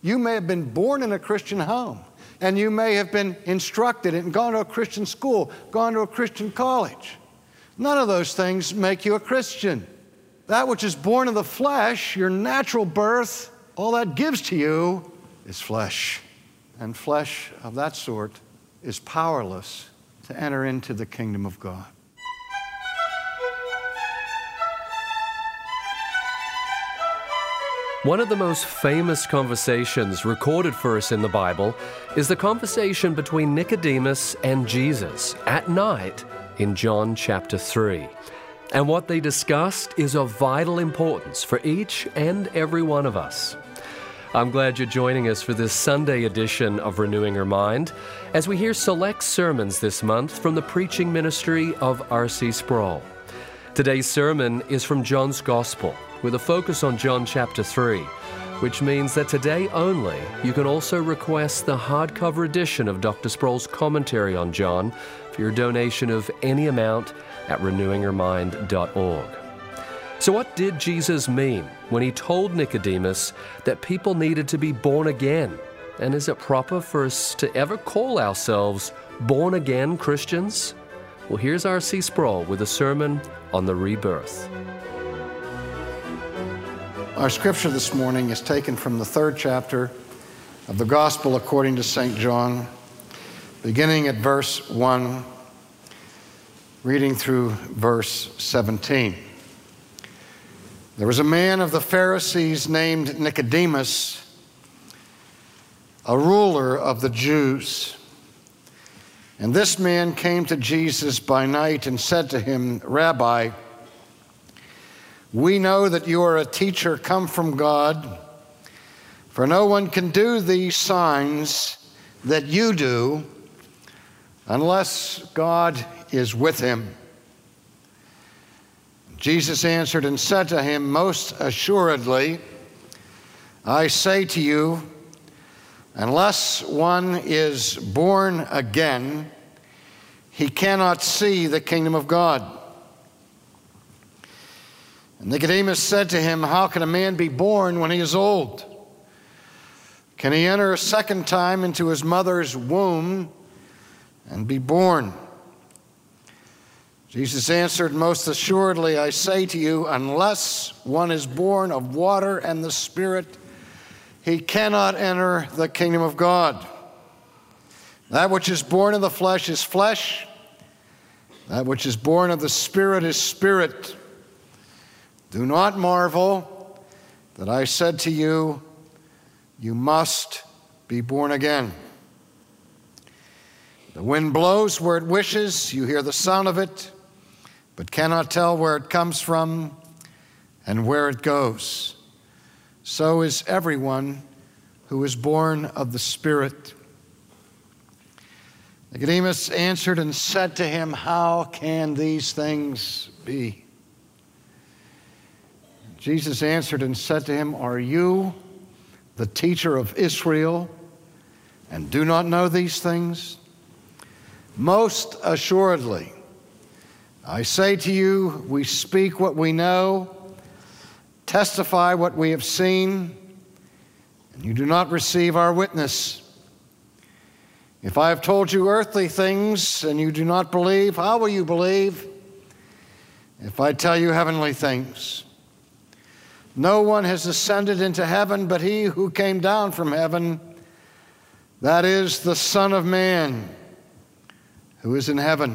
You may have been born in a Christian home, and you may have been instructed and gone to a Christian school, gone to a Christian college. None of those things make you a Christian. That which is born of the flesh, your natural birth, all that gives to you is flesh. And flesh of that sort is powerless to enter into the kingdom of God. One of the most famous conversations recorded for us in the Bible is the conversation between Nicodemus and Jesus at night in John chapter 3. And what they discussed is of vital importance for each and every one of us. I'm glad you're joining us for this Sunday edition of Renewing Our Mind as we hear select sermons this month from the preaching ministry of R.C. Sproul. Today's sermon is from John's Gospel, with a focus on John chapter 3, which means that today only you can also request the hardcover edition of Dr. Sproul's commentary on John for your donation of any amount at renewingourmind.org. So what did Jesus mean when he told Nicodemus that people needed to be born again? And is it proper for us to ever call ourselves born-again Christians? Well, here's R.C. Sproul with a sermon on the rebirth. Our scripture this morning is taken from the 3rd chapter of the Gospel according to St. John, beginning at verse 1, reading through verse 17. There was a man of the Pharisees named Nicodemus, a ruler of the Jews. And this man came to Jesus by night and said to him, "Rabbi, we know that you are a teacher come from God, for no one can do these signs that you do unless God is with him." Jesus answered and said to him, "Most assuredly, I say to you, unless one is born again, he cannot see the kingdom of God." And Nicodemus said to him, "How can a man be born when he is old? Can he enter a second time into his mother's womb and be born?" Jesus answered, "Most assuredly, I say to you, unless one is born of water and the Spirit, he cannot enter the kingdom of God. That which is born of the flesh is flesh. That which is born of the Spirit is spirit. Do not marvel that I said to you, you must be born again. The wind blows where it wishes, you hear the sound of it, but cannot tell where it comes from and where it goes. So is everyone who is born of the Spirit." Nicodemus answered and said to him, "How can these things be?" Jesus answered and said to him, "Are you the teacher of Israel and do not know these things? Most assuredly, I say to you, we speak what we know, testify what we have seen, and you do not receive our witness. If I have told you earthly things and you do not believe, how will you believe if I tell you heavenly things? No one has ascended into heaven but he who came down from heaven, that is the Son of Man who is in heaven.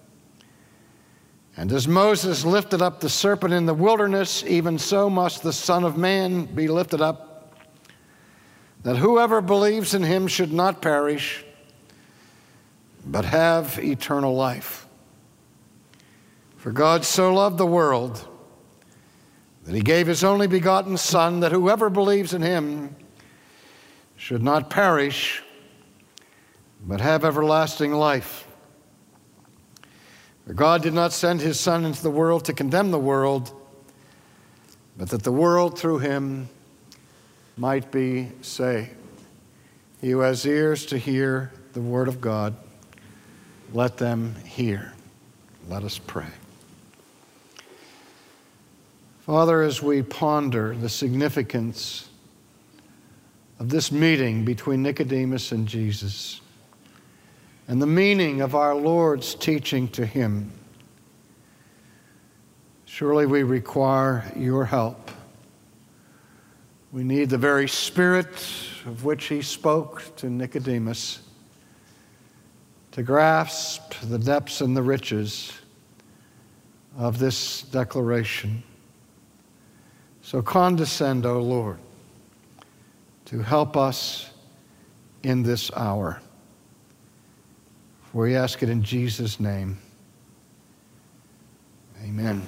And as Moses lifted up the serpent in the wilderness, even so must the Son of Man be lifted up, that whoever believes in him should not perish, but have eternal life. For God so loved the world that he gave his only begotten Son, that whoever believes in him should not perish, but have everlasting life. For God did not send his Son into the world to condemn the world, but that the world through him might be saved. He who has ears to hear the word of God, let them hear. Let us pray. Father, as we ponder the significance of this meeting between Nicodemus and Jesus and the meaning of our Lord's teaching to him. Surely we require your help. We need the very Spirit of which he spoke to Nicodemus to grasp the depths and the riches of this declaration. So condescend, O Lord, to help us in this hour. For we ask it in Jesus' name. Amen.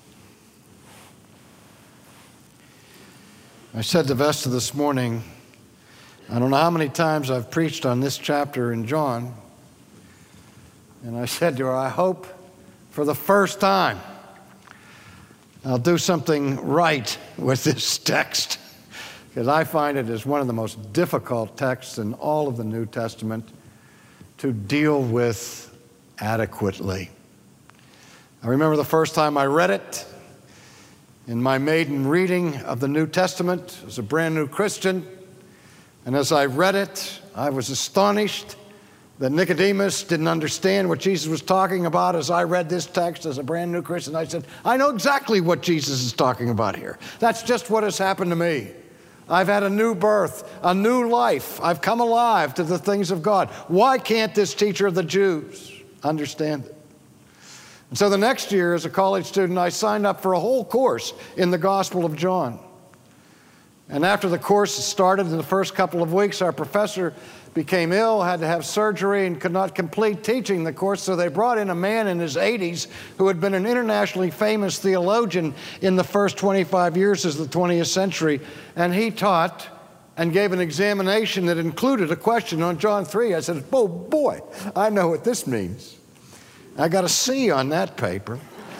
I said to Vesta this morning, I don't know how many times I've preached on this chapter in John, and I said to her, I hope for the first time I'll do something right with this text, because I find it as one of the most difficult texts in all of the New Testament to deal with adequately. I remember the first time I read it in my maiden reading of the New Testament as a brand new Christian, and as I read it, I was astonished that Nicodemus didn't understand what Jesus was talking about. As I read this text as a brand new Christian, I said, I know exactly what Jesus is talking about here. That's just what has happened to me. I've had a new birth, a new life. I've come alive to the things of God. Why can't this teacher of the Jews understand it? And so the next year, as a college student, I signed up for a whole course in the Gospel of John. And after the course started, in the first couple of weeks, our professor became ill, had to have surgery, and could not complete teaching the course. So they brought in a man in his 80s who had been an internationally famous theologian in the first 25 years of the 20th century. And he taught and gave an examination that included a question on John 3. I said, oh boy, I know what this means. I got a C on that paper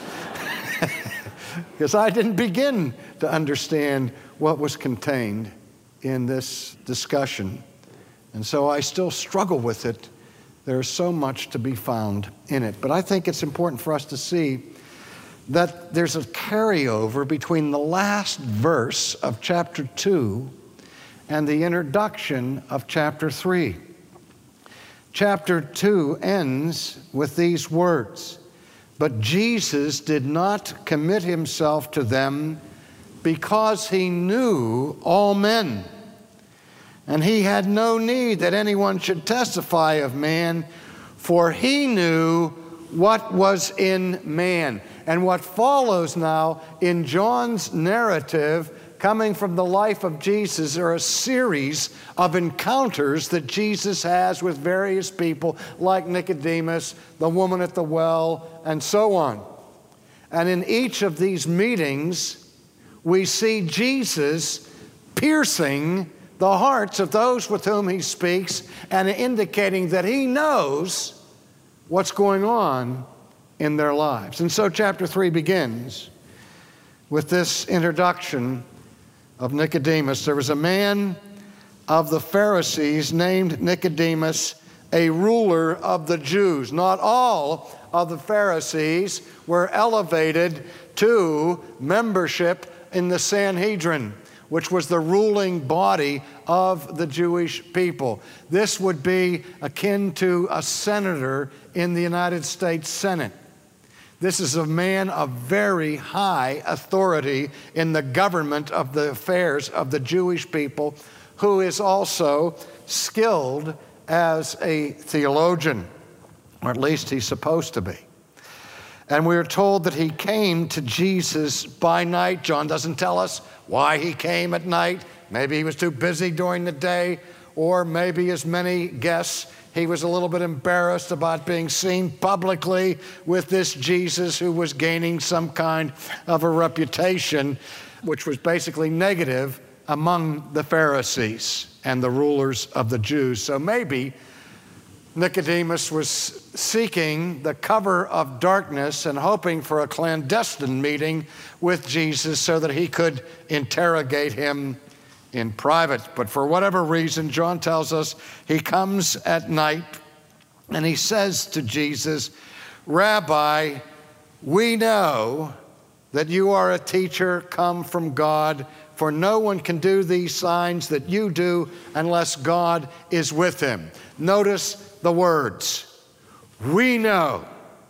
because I didn't begin to understand what was contained in this discussion. And so I still struggle with it. There's so much to be found in it. But I think it's important for us to see that there's a carryover between the last verse of chapter 2 and the introduction of chapter 3. Chapter 2 ends with these words, but Jesus did not commit himself to them because he knew all men. And he had no need that anyone should testify of man, for he knew what was in man. And what follows now in John's narrative, coming from the life of Jesus, are a series of encounters that Jesus has with various people, like Nicodemus, the woman at the well, and so on. And in each of these meetings, we see Jesus piercing the hearts of those with whom he speaks and indicating that he knows what's going on in their lives. And so chapter 3 begins with this introduction of Nicodemus. There was a man of the Pharisees named Nicodemus, a ruler of the Jews. Not all of the Pharisees were elevated to membership in the Sanhedrin, which was the ruling body of the Jewish people. This would be akin to a senator in the United States Senate. This is a man of very high authority in the government of the affairs of the Jewish people, who is also skilled as a theologian, or at least he's supposed to be. And we are told that he came to Jesus by night. John doesn't tell us why he came at night. Maybe he was too busy during the day, or maybe, as many guess, he was a little bit embarrassed about being seen publicly with this Jesus who was gaining some kind of a reputation, which was basically negative among the Pharisees and the rulers of the Jews. So maybe Nicodemus was seeking the cover of darkness and hoping for a clandestine meeting with Jesus so that he could interrogate him in private. But for whatever reason, John tells us he comes at night and he says to Jesus, Rabbi, we know that you are a teacher come from God, for no one can do these signs that you do unless God is with him. Notice the words, we know.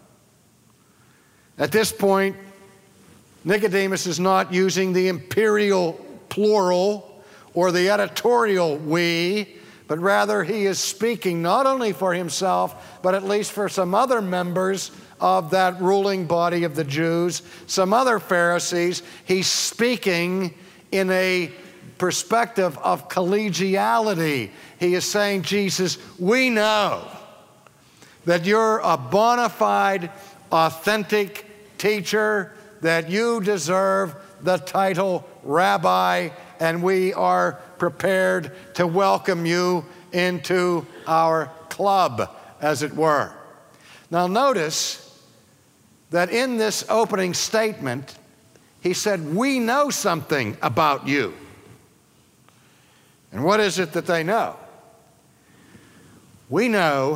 At this point, Nicodemus is not using the imperial plural or the editorial we, but rather he is speaking not only for himself, but at least for some other members of that ruling body of the Jews, some other Pharisees. He's speaking in a perspective of collegiality. He is saying, Jesus, we know that you're a bona fide, authentic teacher, that you deserve the title rabbi, and we are prepared to welcome you into our club, as it were. Now notice that in this opening statement, he said, we know something about you. And what is it that they know? We know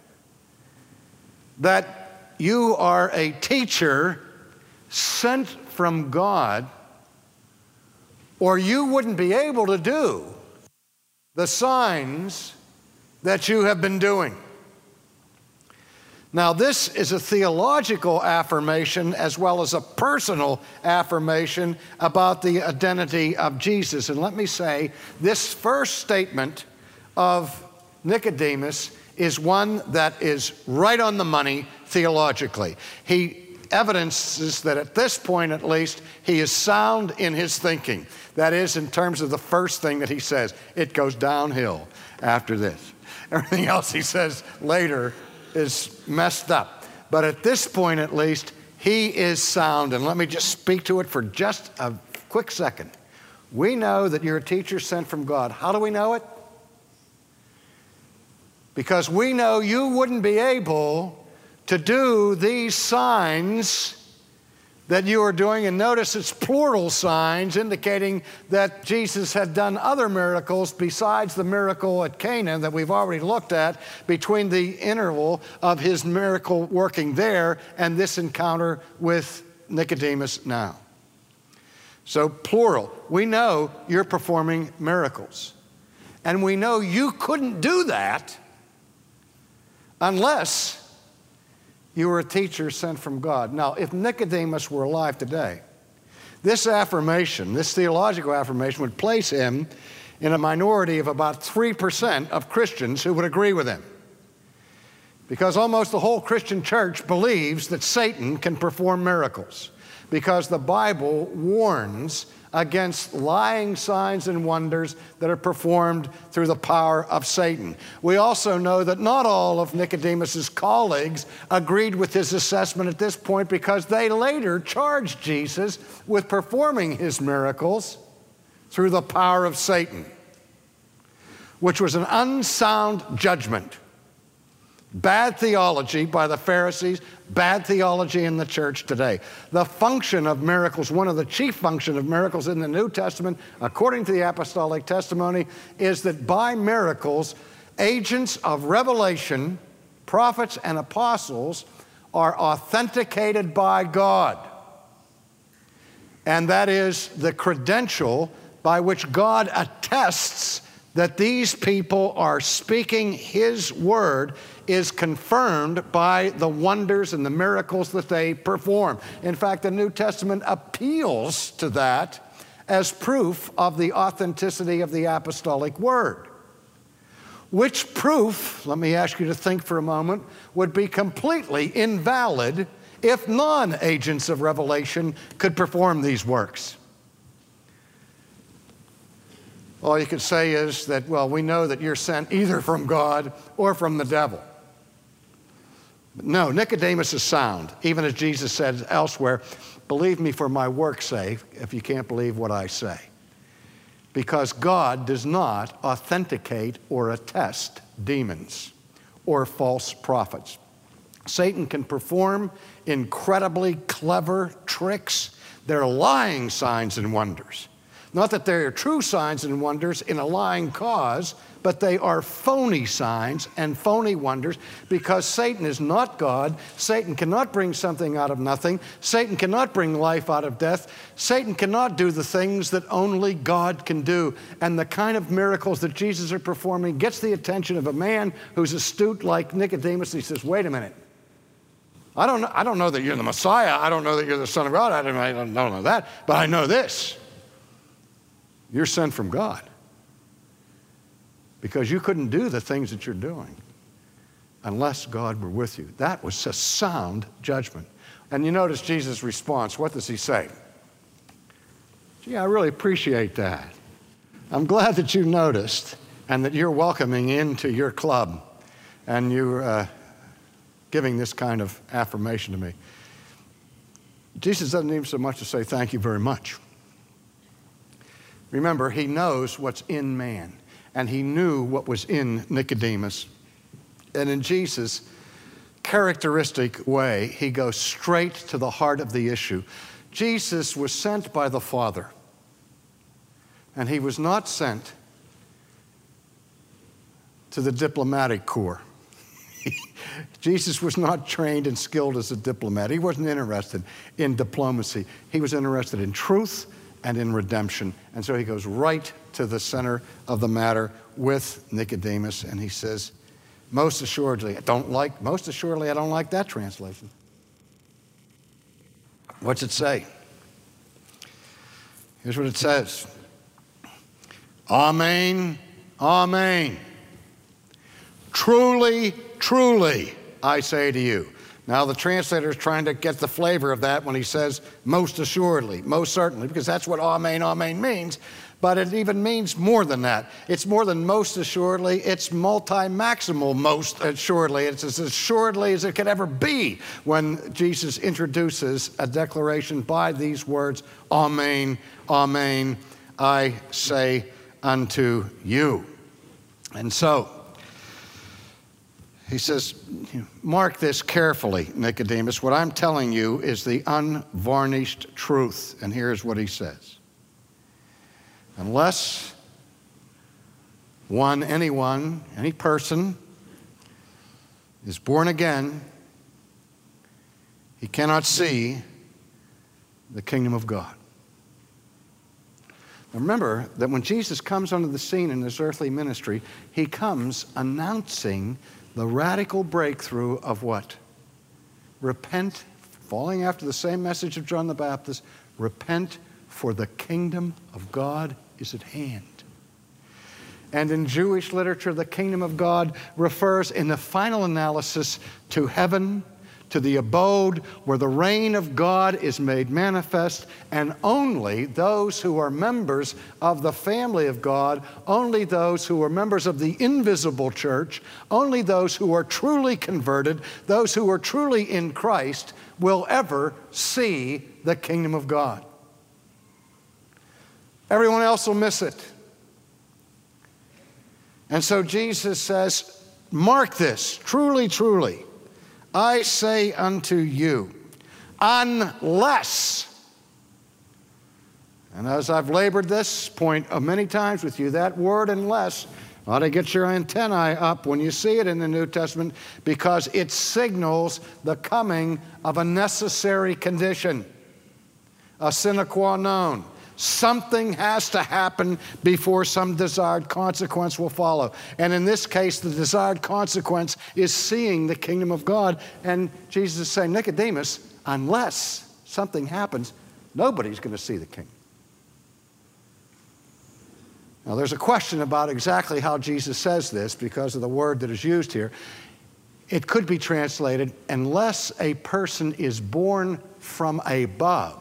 that you are a teacher sent from God, or you wouldn't be able to do the signs that you have been doing. Now, this is a theological affirmation as well as a personal affirmation about the identity of Jesus. And let me say, this first statement of Nicodemus is one that is right on the money theologically. He evidences that at this point, at least, he is sound in his thinking. That is, in terms of the first thing that he says. It goes downhill after this. Everything else he says later is messed up. But at this point, at least, he is sound. And let me just speak to it for just a quick second. We know that you're a teacher sent from God. How do we know it? Because we know you wouldn't be able to do these signs that you are doing. And notice it's plural signs, indicating that Jesus had done other miracles besides the miracle at Cana that we've already looked at, between the interval of his miracle working there and this encounter with Nicodemus now. So plural. We know you're performing miracles. And we know you couldn't do that unless you were a teacher sent from God. Now, if Nicodemus were alive today, this affirmation, this theological affirmation, would place him in a minority of about 3% of Christians who would agree with him. Because almost the whole Christian church believes that Satan can perform miracles, because the Bible warns against lying signs and wonders that are performed through the power of Satan. We also know that not all of Nicodemus's colleagues agreed with his assessment at this point, because they later charged Jesus with performing his miracles through the power of Satan, which was an unsound judgment. Bad theology by the Pharisees, bad theology in the church today. The function of miracles, one of the chief functions of miracles in the New Testament, according to the apostolic testimony, is that by miracles, agents of revelation, prophets and apostles, are authenticated by God. And that is the credential by which God attests that these people are speaking his word, is confirmed by the wonders and the miracles that they perform. In fact, the New Testament appeals to that as proof of the authenticity of the apostolic word. Which proof, let me ask you to think for a moment, would be completely invalid if non-agents of revelation could perform these works? All you could say is that, well, we know that you're sent either from God or from the devil. But no, Nicodemus is sound, even as Jesus said elsewhere, believe me for my work's sake if you can't believe what I say. Because God does not authenticate or attest demons or false prophets. Satan can perform incredibly clever tricks. They're lying signs and wonders. Not that they are true signs and wonders in a lying cause, but they are phony signs and phony wonders because Satan is not God. Satan cannot bring something out of nothing. Satan cannot bring life out of death. Satan cannot do the things that only God can do. And the kind of miracles that Jesus is performing gets the attention of a man who's astute like Nicodemus. He says, wait a minute. I don't know that you're the Messiah. I don't know that you're the Son of God. I don't know that. But I know this. You're sent from God. Because you couldn't do the things that you're doing unless God were with you. That was a sound judgment. And you notice Jesus' response. What does he say? Gee, I really appreciate that. I'm glad that you noticed and that you're welcoming into your club and you're giving this kind of affirmation to me. Jesus doesn't even so much to say thank you very much. Remember, he knows what's in man, and he knew what was in Nicodemus. And in Jesus' characteristic way, he goes straight to the heart of the issue. Jesus was sent by the Father, and he was not sent to the diplomatic corps. Jesus was not trained and skilled as a diplomat. He wasn't interested in diplomacy. He was interested in truth and in redemption. And so he goes right to the center of the matter with Nicodemus, and he says, most assuredly, I don't like that translation. What's it say? Here's what it says. Amen, amen. Truly, truly, I say to you. Now, the translator is trying to get the flavor of that when he says most assuredly, most certainly, because that's what amen, amen means. But it even means more than that. It's more than most assuredly. It's multi-maximal most assuredly. It's as assuredly as it could ever be when Jesus introduces a declaration by these words, amen, amen, I say unto you. And so, he says, mark this carefully, Nicodemus. What I'm telling you is the unvarnished truth. And here's what he says. Unless any person is born again, he cannot see the kingdom of God. Now remember that when Jesus comes onto the scene in his earthly ministry, he comes announcing the radical breakthrough of what? Repent, following after the same message of John the Baptist, repent, for the kingdom of God is at hand. And in Jewish literature, the kingdom of God refers in the final analysis to heaven, to the abode where the reign of God is made manifest, and only those who are members of the family of God, only those who are members of the invisible church, only those who are truly converted, those who are truly in Christ, will ever see the kingdom of God. Everyone else will miss it. And so Jesus says, mark this, truly, truly, I say unto you, unless, and as I've labored this point many times with you, that word unless ought to get your antennae up when you see it in the New Testament, because it signals the coming of a necessary condition, a sine qua non. Something has to happen before some desired consequence will follow. And in this case, the desired consequence is seeing the kingdom of God. And Jesus is saying, Nicodemus, unless something happens, nobody's going to see the kingdom. Now, there's a question about exactly how Jesus says this because of the word that is used here. It could be translated, unless a person is born from above,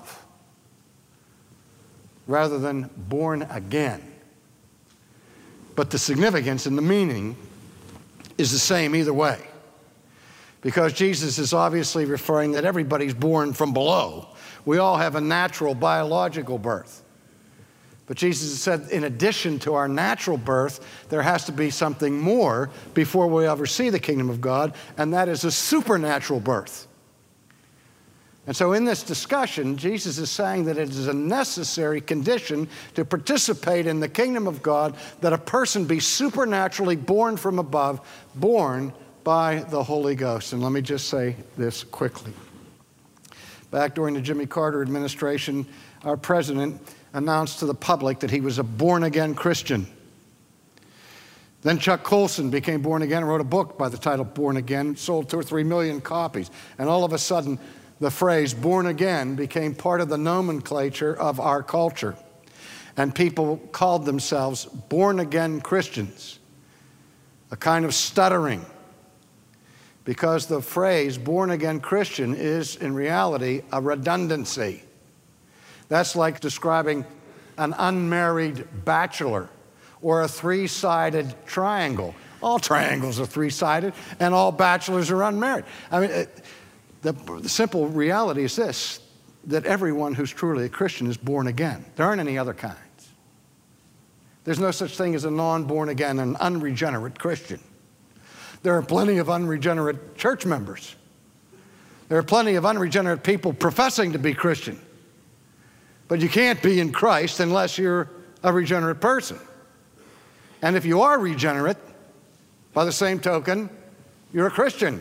rather than born again. But the significance and the meaning is the same either way. Because Jesus is obviously referring that everybody's born from below. We all have a natural biological birth. But Jesus said, in addition to our natural birth, there has to be something more before we ever see the kingdom of God, and that is a supernatural birth. And so in this discussion, Jesus is saying that it is a necessary condition to participate in the kingdom of God that a person be supernaturally born from above, born by the Holy Ghost. And let me just say this quickly. Back during the Jimmy Carter administration, our president announced to the public that he was a born-again Christian. Then Chuck Colson became born again and wrote a book by the title Born Again, sold 2 or 3 million copies. And all of a sudden, the phrase born again became part of the nomenclature of our culture. And people called themselves born-again Christians, a kind of stuttering, because the phrase born-again Christian is, in reality, a redundancy. That's like describing an unmarried bachelor or a three-sided triangle. All triangles are three-sided, and all bachelors are unmarried. I mean, the simple reality is this, that everyone who's truly a Christian is born again. There aren't any other kinds. There's no such thing as a non-born again, an unregenerate Christian. There are plenty of unregenerate church members. There are plenty of unregenerate people professing to be Christian. But you can't be in Christ unless you're a regenerate person. And if you are regenerate, by the same token, you're a Christian.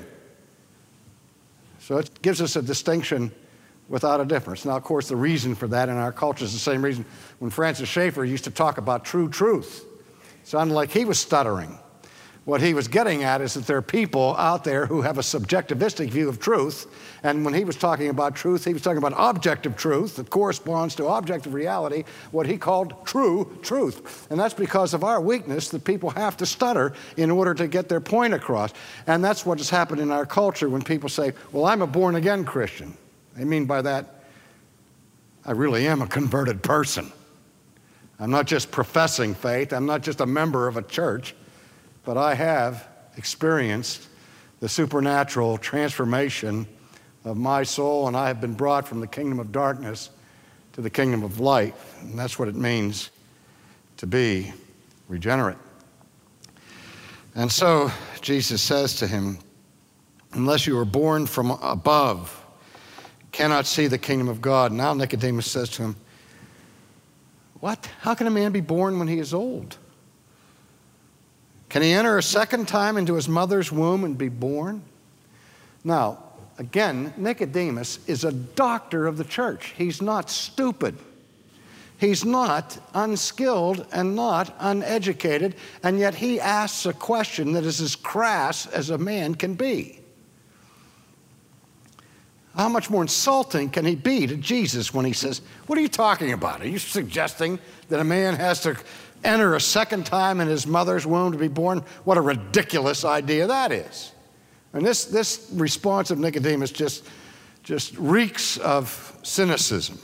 So it gives us a distinction without a difference. Now, of course, the reason for that in our culture is the same reason when Francis Schaeffer used to talk about true truth. It sounded like he was stuttering. What he was getting at is that there are people out there who have a subjectivistic view of truth, and when he was talking about truth, he was talking about objective truth that corresponds to objective reality, what he called true truth. And that's because of our weakness that people have to stutter in order to get their point across. And that's what has happened in our culture when people say, well, I'm a born-again Christian. They mean by that, I really am a converted person. I'm not just professing faith. I'm not just a member of a church. But I have experienced the supernatural transformation of my soul, and I have been brought from the kingdom of darkness to the kingdom of light. And that's what it means to be regenerate. And so Jesus says to him, unless you are born from above, cannot see the kingdom of God. Now Nicodemus says to him, what? How can a man be born when he is old? Can he enter a second time into his mother's womb and be born? Now, again, Nicodemus is a doctor of the church. He's not stupid. He's not unskilled and not uneducated, and yet he asks a question that is as crass as a man can be. How much more insulting can he be to Jesus when he says, what are you talking about? Are you suggesting that a man has to enter a second time in his mother's womb to be born? What a ridiculous idea that is. And this response of Nicodemus just reeks of cynicism.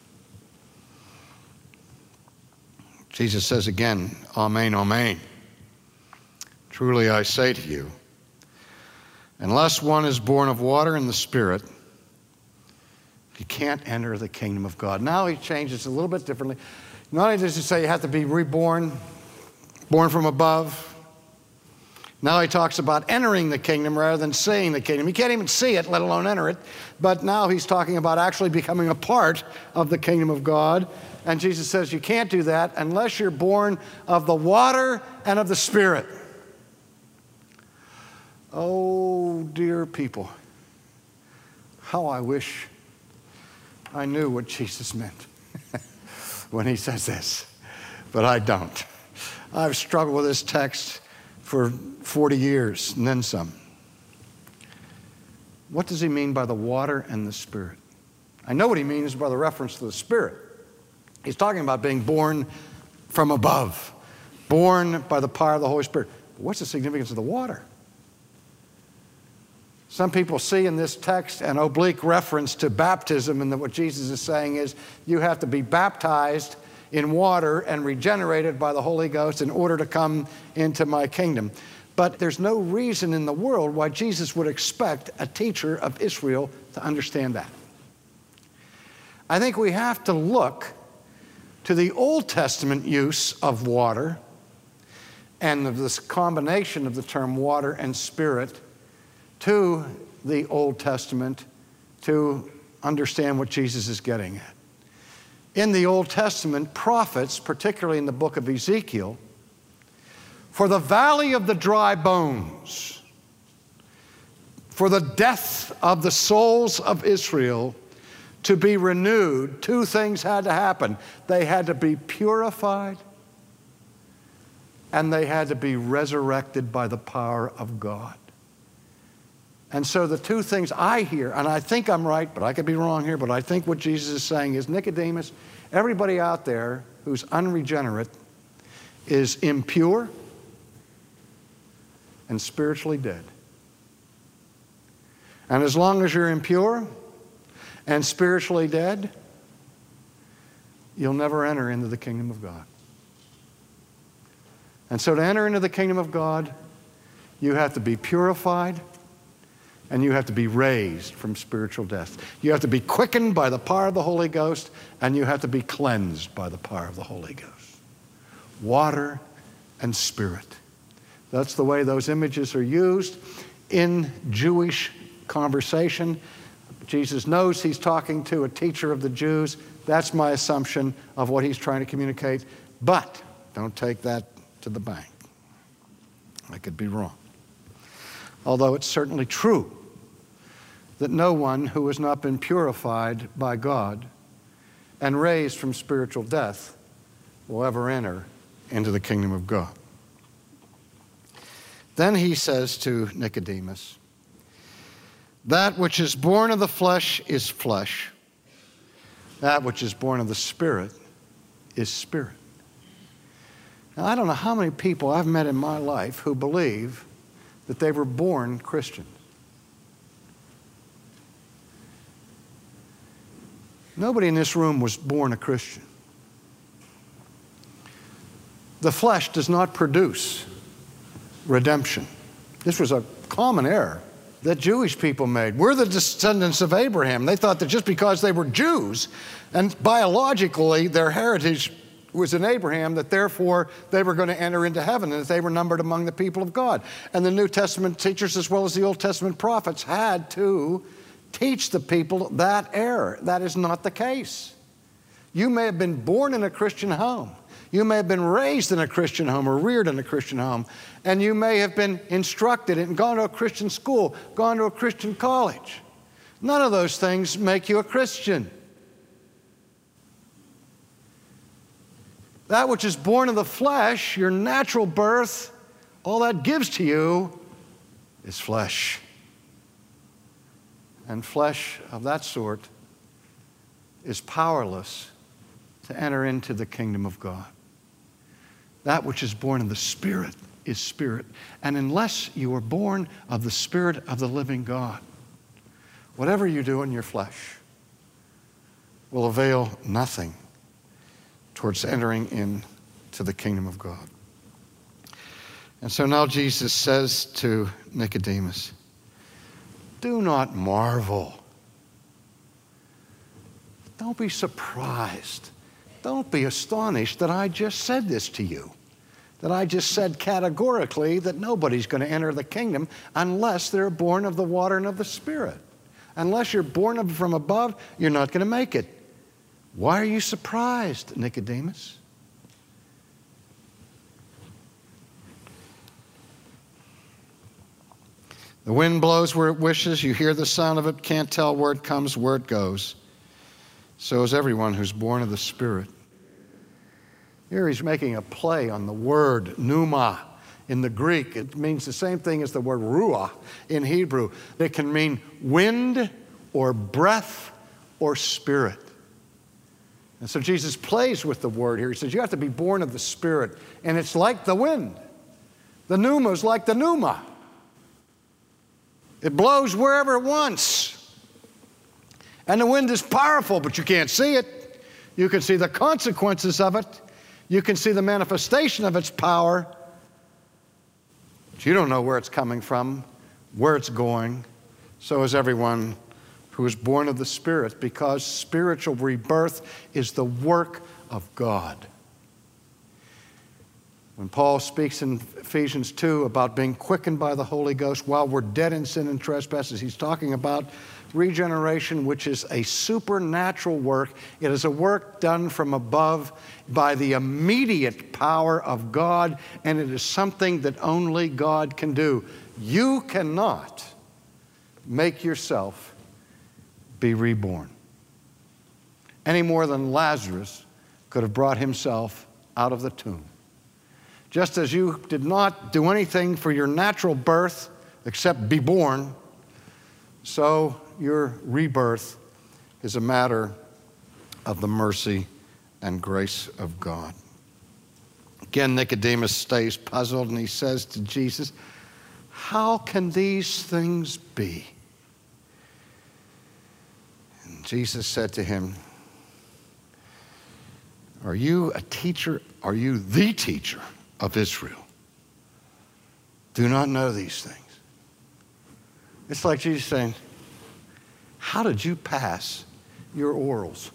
Jesus says again, Amen, Amen. Truly I say to you, unless one is born of water and the Spirit, he can't enter the kingdom of God. Now he changes a little bit differently. Not only does he say you have to be reborn, born from above, now he talks about entering the kingdom rather than seeing the kingdom. You can't even see it, let alone enter it. But now he's talking about actually becoming a part of the kingdom of God. And Jesus says you can't do that unless you're born of the water and of the Spirit. Oh, dear people, how I wish I knew what Jesus meant when he says this, but I don't. I've struggled with this text for 40 years and then some. What does he mean by the water and the Spirit? I know what he means by the reference to the Spirit. He's talking about being born from above, born by the power of the Holy Spirit. But what's the significance of the water? Some people see in this text an oblique reference to baptism, and that what Jesus is saying is you have to be baptized in water and regenerated by the Holy Ghost in order to come into my kingdom. But there's no reason in the world why Jesus would expect a teacher of Israel to understand that. I think we have to look to the Old Testament use of water and of this combination of the term water and Spirit to the Old Testament to understand what Jesus is getting at. In the Old Testament, prophets, particularly in the book of Ezekiel, for the valley of the dry bones, for the death of the souls of Israel to be renewed, two things had to happen. They had to be purified, and they had to be resurrected by the power of God. And so the two things I hear, and I think I'm right, but I could be wrong here, but I think what Jesus is saying is, Nicodemus, everybody out there who's unregenerate is impure and spiritually dead. And as long as you're impure and spiritually dead, you'll never enter into the kingdom of God. And so to enter into the kingdom of God, you have to be purified and you have to be raised from spiritual death. You have to be quickened by the power of the Holy Ghost, and you have to be cleansed by the power of the Holy Ghost. Water and spirit. That's the way those images are used in Jewish conversation. Jesus knows he's talking to a teacher of the Jews. That's my assumption of what he's trying to communicate. But don't take that to the bank. I could be wrong. Although it's certainly true that no one who has not been purified by God and raised from spiritual death will ever enter into the kingdom of God. Then he says to Nicodemus, that which is born of the flesh is flesh. That which is born of the Spirit is spirit. Now, I don't know how many people I've met in my life who believe that they were born Christians. Nobody in this room was born a Christian. The flesh does not produce redemption. This was a common error that Jewish people made. We're the descendants of Abraham. They thought that just because they were Jews and biologically their heritage was in Abraham, that therefore they were going to enter into heaven and that they were numbered among the people of God. And the New Testament teachers as well as the Old Testament prophets had to teach the people that error. That is not the case. You may have been born in a Christian home. You may have been raised in a Christian home or reared in a Christian home, and you may have been instructed and gone to a Christian school, gone to a Christian college. None of those things make you a Christian. That which is born of the flesh, your natural birth, all that gives to you is flesh. And flesh of that sort is powerless to enter into the kingdom of God. That which is born of the Spirit is spirit. And unless you are born of the Spirit of the living God, whatever you do in your flesh will avail nothing towards entering into the kingdom of God. And so now Jesus says to Nicodemus, do not marvel. Don't be surprised. Don't be astonished that I just said this to you. That I just said categorically that nobody's going to enter the kingdom unless they're born of the water and of the Spirit. Unless you're born from above, you're not going to make it. Why are you surprised, Nicodemus? The wind blows where it wishes. You hear the sound of it, can't tell where it comes, where it goes. So is everyone who's born of the Spirit. Here he's making a play on the word pneuma in the Greek. It means the same thing as the word ruah in Hebrew. It can mean wind or breath or spirit. And so Jesus plays with the word here. He says you have to be born of the Spirit. And it's like the wind. The pneuma is like the pneuma. It blows wherever it wants. And the wind is powerful, but you can't see it. You can see the consequences of it. You can see the manifestation of its power. But you don't know where it's coming from, where it's going. So is everyone who is born of the Spirit, because spiritual rebirth is the work of God. When Paul speaks in Ephesians 2 about being quickened by the Holy Ghost while we're dead in sin and trespasses, he's talking about regeneration, which is a supernatural work. It is a work done from above by the immediate power of God, and it is something that only God can do. You cannot make yourself be reborn any more than Lazarus could have brought himself out of the tomb. Just as you did not do anything for your natural birth except be born, so your rebirth is a matter of the mercy and grace of God. Again, Nicodemus stays puzzled, and he says to Jesus, "How can these things be?" And Jesus said to him, "Are you a teacher? Are you the teacher of Israel? Do not know these things?" It's like Jesus saying, how did you pass your orals?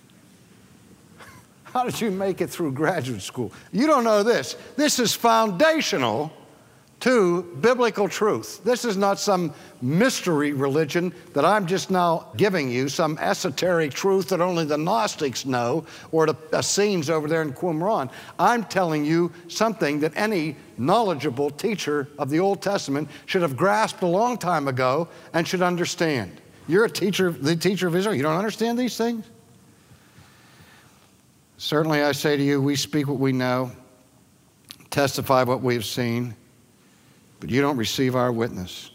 How did you make it through graduate school? You don't know this. This is foundational to biblical truth. This is not some mystery religion that I'm just now giving you, some esoteric truth that only the Gnostics know, or the Essenes over there in Qumran. I'm telling you something that any knowledgeable teacher of the Old Testament should have grasped a long time ago and should understand. You're a teacher, the teacher of Israel. You don't understand these things? Certainly I say to you, we speak what we know, testify what we have seen, but you don't receive our witness.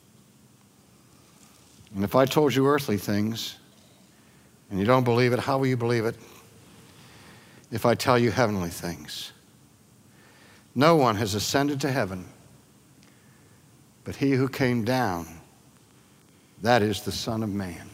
And if I told you earthly things and you don't believe it, how will you believe it if I tell you heavenly things? No one has ascended to heaven but he who came down, that is the Son of Man.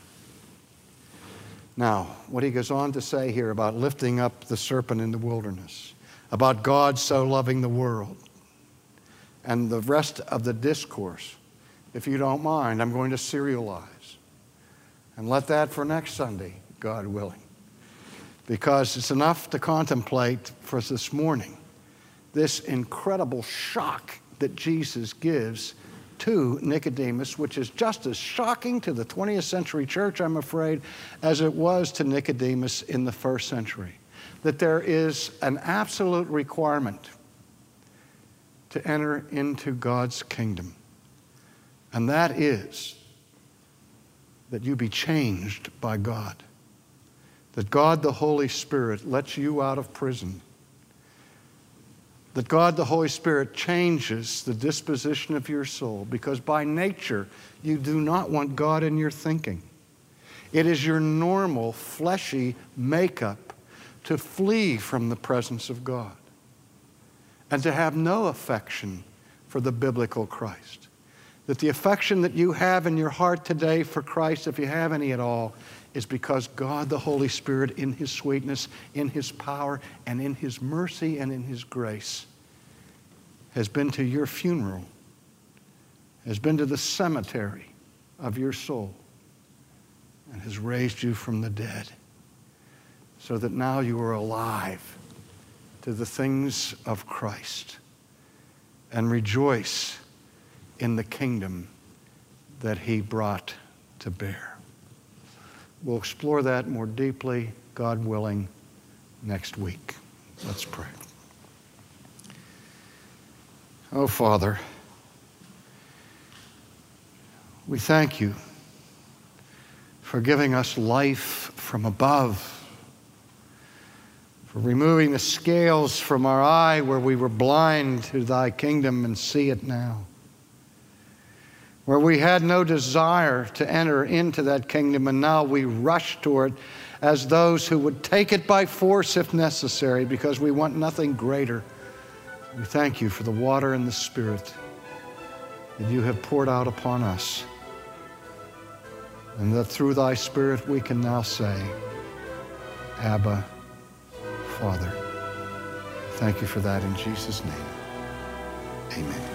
Now, what he goes on to say here about lifting up the serpent in the wilderness, about God so loving the world, and the rest of the discourse, if you don't mind, I'm going to serialize. And let that for next Sunday, God willing. Because it's enough to contemplate for us this morning, this incredible shock that Jesus gives to Nicodemus, which is just as shocking to the 20th century church, I'm afraid, as it was to Nicodemus in the first century. That there is an absolute requirement to enter into God's kingdom. And that is that you be changed by God. That God the Holy Spirit lets you out of prison. That God the Holy Spirit changes the disposition of your soul, because by nature you do not want God in your thinking. It is your normal fleshy makeup to flee from the presence of God and to have no affection for the biblical Christ. That the affection that you have in your heart today for Christ, if you have any at all, is because God the Holy Spirit, in His sweetness, in His power, and in His mercy and in His grace, has been to your funeral, has been to the cemetery of your soul, and has raised you from the dead, so that now you are alive to the things of Christ and rejoice in the kingdom that He brought to bear. We'll explore that more deeply, God willing, next week. Let's pray. Oh, Father, we thank you for giving us life from above, for removing the scales from our eye where we were blind to thy kingdom and see it now, where we had no desire to enter into that kingdom, and now we rush toward it as those who would take it by force if necessary, because we want nothing greater. We thank you for the water and the Spirit that you have poured out upon us, and that through thy Spirit we can now say, Abba, Father. Thank you for that in Jesus' name. Amen.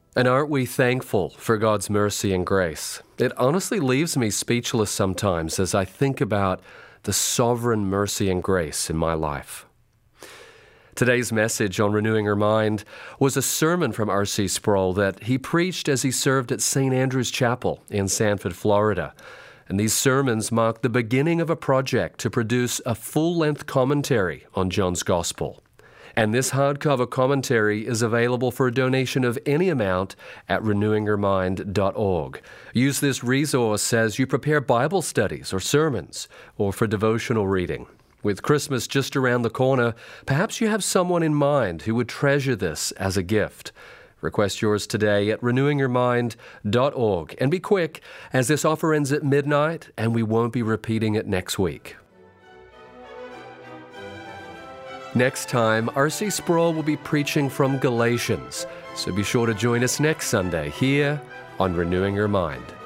And aren't we thankful for God's mercy and grace? It honestly leaves me speechless sometimes as I think about the sovereign mercy and grace in my life. Today's message on Renewing Your Mind was a sermon from R.C. Sproul that he preached as he served at St. Andrew's Chapel in Sanford, Florida. And these sermons mark the beginning of a project to produce a full-length commentary on John's Gospel. And this hardcover commentary is available for a donation of any amount at renewingyourmind.org. Use this resource as you prepare Bible studies or sermons or for devotional reading. With Christmas just around the corner, perhaps you have someone in mind who would treasure this as a gift. Request yours today at renewingyourmind.org. And be quick, as this offer ends at midnight and we won't be repeating it next week. Next time, R.C. Sproul will be preaching from Galatians, so be sure to join us next Sunday here on Renewing Your Mind.